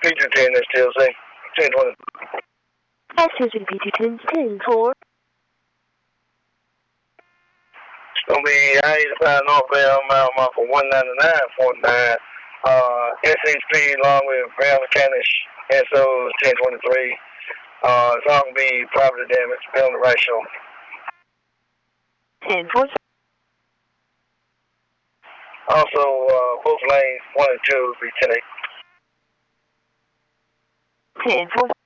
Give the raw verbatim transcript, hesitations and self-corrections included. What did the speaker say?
P two ten S T L C. ten twenty. Excuse me, P two ten, ten four. It's going to be I eighty-five northbound, mile marker one ninety-nine point nine. Uh, S E speed along with Brown Mechanics, S O ten twenty-three. Uh, it's all going to be property damage, penalty ratio. ten four. Also, uh, both lanes one and two will be ten eight. ten four.